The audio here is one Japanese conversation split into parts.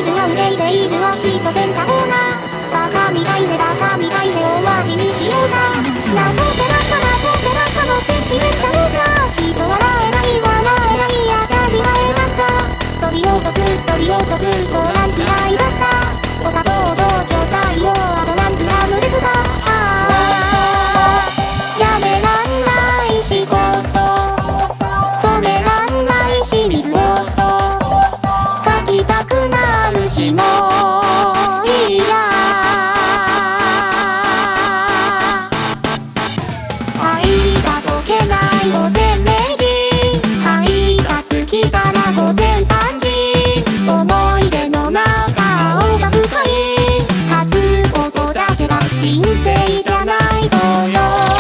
るは憂いているはきっとせんた方がバカみたいねバカみたいね終わりにしようさ。謎ってなったのセンチメンタルじゃきっと笑えない当たり前ださ。そり落とすボランティアいざさ。お砂糖と調剤をあと何グラムですか。やめらんないしこそ止めらんないし水をそ書きたくなるしもういいや。愛が解けない午前0時配達来たら午前3時思い出の中青が深い勝つことだけが人生じゃないぞよ。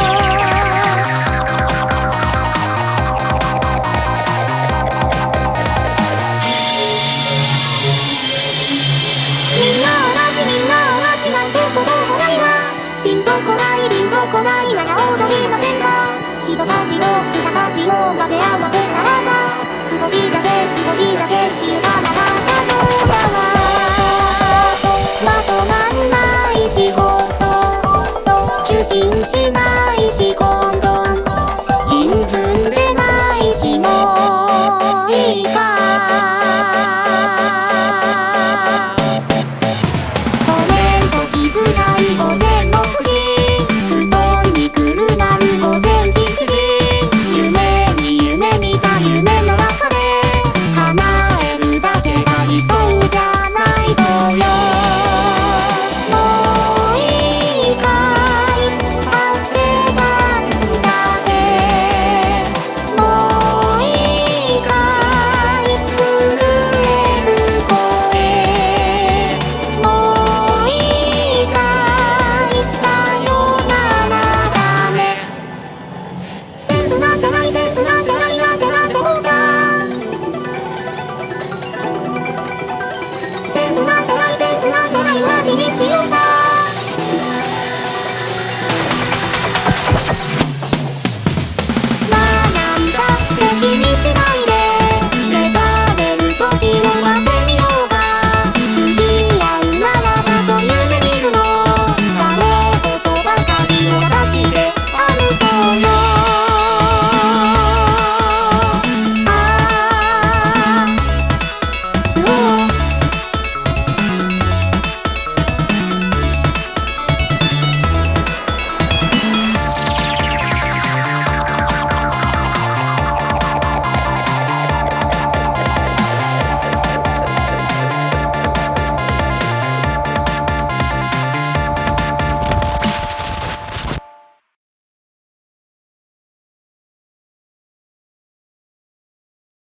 みんな同じなんてこともないわ。ピンとこないなら踊りませんか。一さじと二さじを混ぜ合わせたらば少しだけ知るかなかった。